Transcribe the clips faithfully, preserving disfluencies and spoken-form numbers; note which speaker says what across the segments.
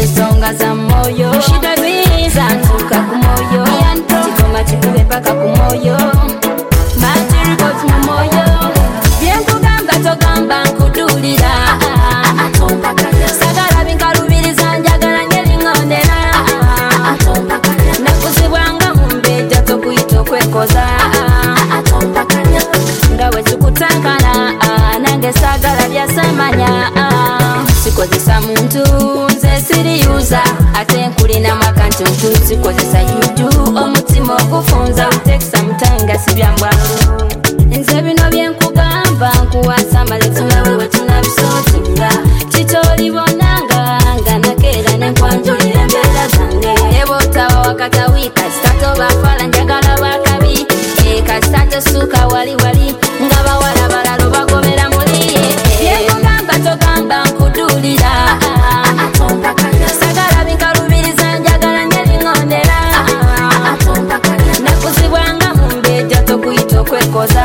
Speaker 1: nesonga za moyo shidabiza ntuka ku moyo kigoma kikube paka ku moyo matirikoti mu moyo byenkugamba togamba nkudulira sagala binkalubiriza njagala ngeriŋondera nakuzibwanga mu mbeja tokuyita okwekoza nga bwe tukutankana nange sagala byasamanya sikozesa muntu nze siriyuza ate nkulina makantuntu sikozesa yudu omutima ogufunza utekisa mutanga sibyambwangu nze bino byenkugamba nkuwasa maletunawe wetunabisootinga kitolibonanga nga nakeera nenkwanjulira embeera zange ebotawa wakatawika sitatobafaala njagala bakabi ekasitatosuuka wali wali nga bawala balalo bagobera muliye byenkugamba togamba nkudulira sagala binkalubiriza njagala ngeriŋondera nakuzibwanga mu mbeja tokuyita okwekoza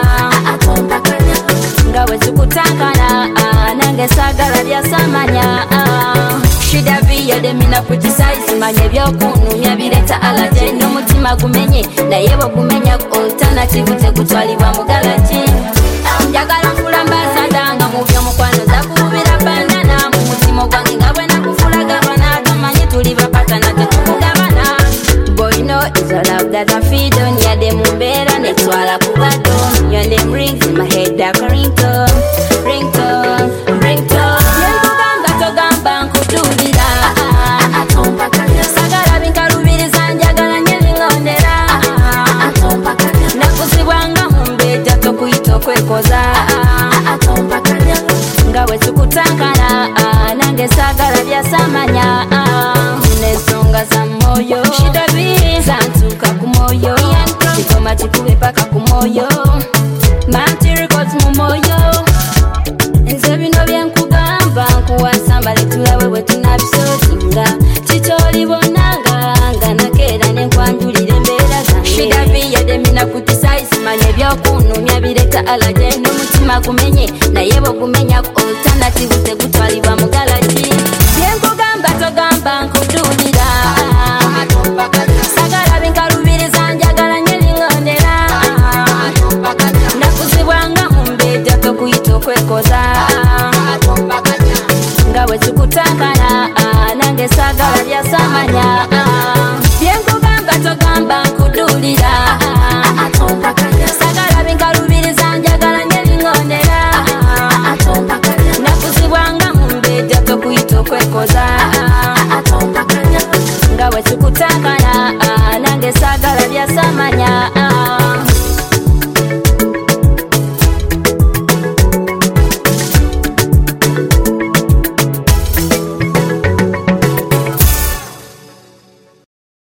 Speaker 1: nga bwe tukutankana nange sagala byasamanya shidabiyedemina ku kisaizi manya ebyokunumya bireta alaje n'omutima gumenye naye bwegumenya alternative tegutwalibwa mu galaji njagala nkulambasadanga mu byomukwano zakububira bandana mu mutima gwange nga bwe nakufula gavana tomanyi tuli bapatana tetukugabana boy no is a love that I feed on yade mu mbeera netwala ku badon your name rings in my head like a ringtone ringtone ringtone yenkugamba togamba nkudulira sagala binkalubiriza njagala ngeriŋondera nakuzibwanga mu mbeja tokuyita okwekoza nga bwe tukutankana nange sagala byasamanya nesonga za moyo shidabiza ntuka ku moyo kigoma kikube paka ku moyo matirikoti mu moyo nze bino byenkugamba nkuwasa mbaletulawe bwe tunabisootinga kitolibonanga nga nakeera nenkwanjulira embeera zange shidabiyedemina ku kisaizi manya ebyokunumya bireta alaje n'omutima gumenye naye bwegumenya alternative